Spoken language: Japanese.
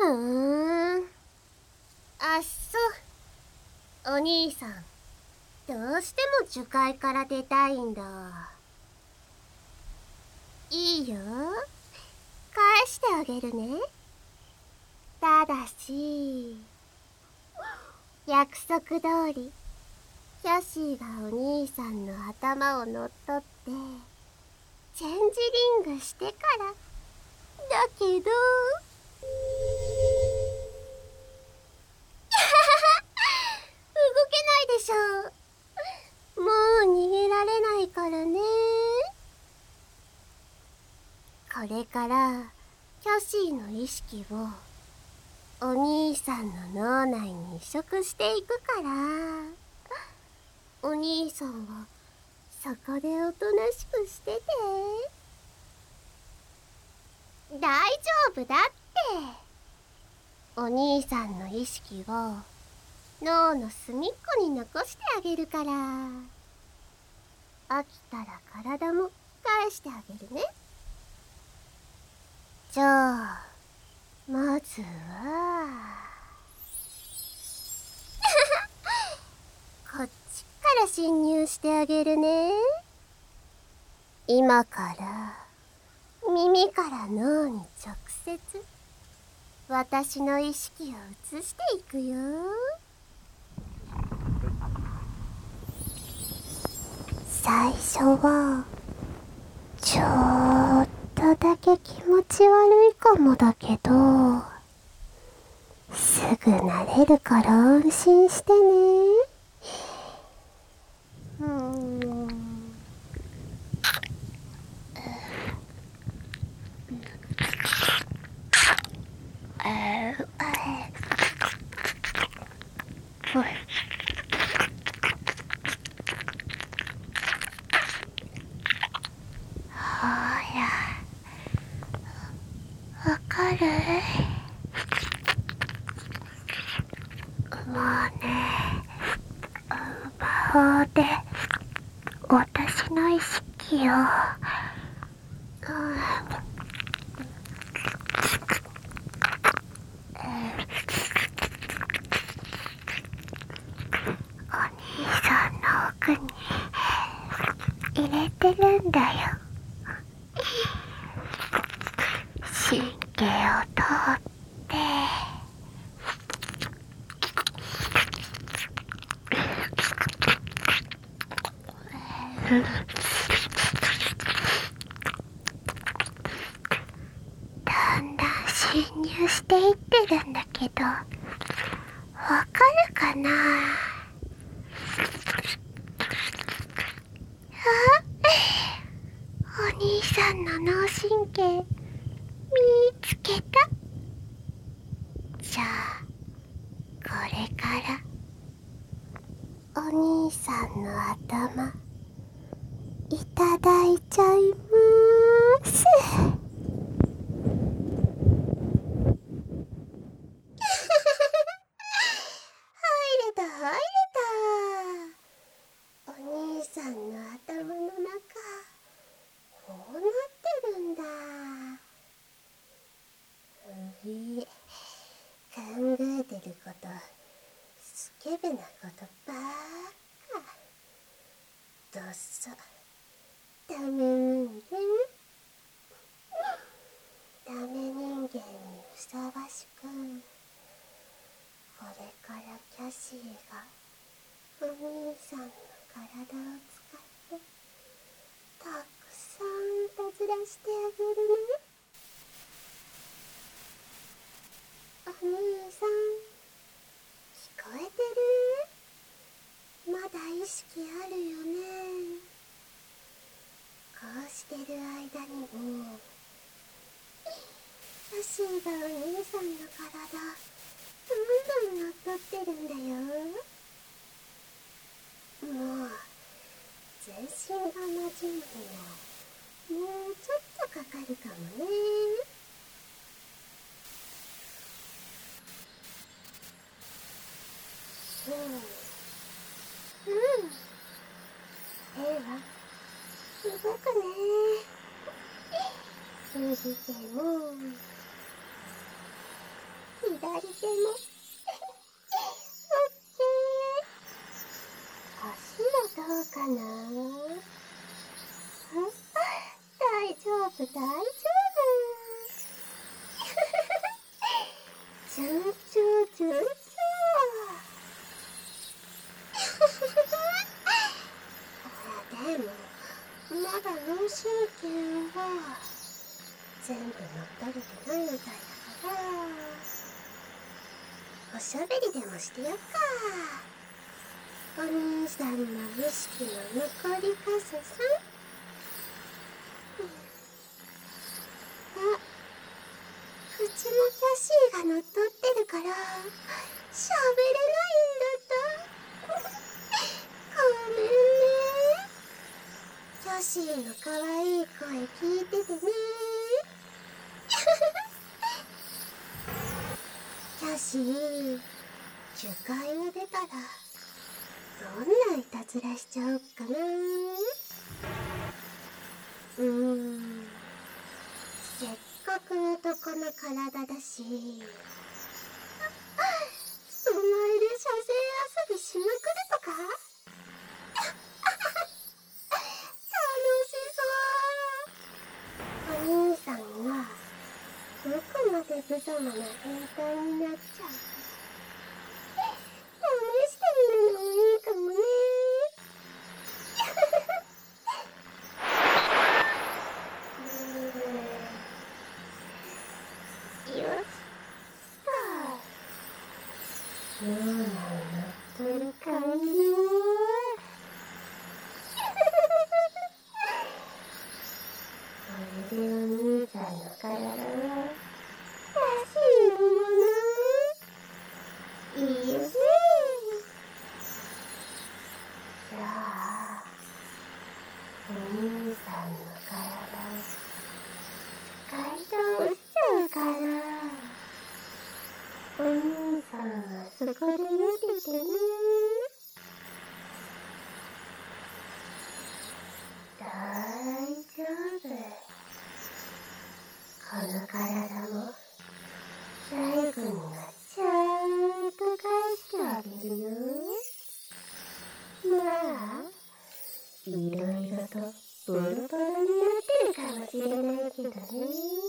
お兄さん、どうしても樹海から出たいんだ。いいよ、返してあげるね。ただし、約束通りキャシーがお兄さんの頭を乗っ取ってチェンジリングしてからだけど。動けないでしょ。もう逃げられないからね。これからキャシーの意識をお兄さんの脳内に移植していくから、お兄さんはそこでおとなしくしてて。大丈夫だって。お兄さんの意識を脳の隅っこに残してあげるから。飽きたら体も返してあげるね。じゃあまずはこっちから侵入してあげるね。今から耳から脳に直接私の意識を移していくよ。最初はちょっとだけ気持ち悪いかもだけど、すぐ慣れるから安心してね。ほら、わかる？もうね、魔法で私の意識を、お兄さんの奥に入れてるんだよ。神経を通ってだんだん侵入していってるんだけど、わかるかな？お兄さんの脳神経見つけた。じゃあこれからお兄さんの頭いただいちゃいまーす。入れた入れた。お兄さんの頭の中こうなってるんだ。考えてることスケベなことばっか。どうぞダメ人間、ダメ人間にふさわしく、これからキャシーがお兄さんの体を使ってたくさんいたずらしてあげるね。お兄さん、聞こえてる？まだ意識あるよね。こうしてる間にもキャシーがお兄さんの体どんどん乗っ取ってるんだよ。もう全身が馴染むにはもうちょっとかかるかもね。では動くね。右手も左左手もオッケー。足もどうかな。大丈夫大丈夫。順調順調。でもまだ脳神経は全部乗っ取れてないみたいだから、おしゃべりでもしてよっか。お兄さんの意識の残りかすさん。あ、口もキャシーが乗っ取ってるから喋れないんだった。ごめんね。キャシーの可愛い声聞いててね。キャシー、樹海を出たらどんないたずらしちゃおっかな。せっかく男の体だし、人前で射精遊びしまくるとか。楽しそう。お兄さんはどこまで無様な変態になっちゃう。試してみるのもいいかもね。よしと。今の乗ってる感じね。これでお兄さんの体はらしいもの。いいよね。じゃあお兄さんの体を使い倒しちゃうから、お兄さんはそこで見ててね。大丈夫。この体も最後にはちゃんと返してあげるよ。まあいろいろとボロボロになってるかもしれないけどね。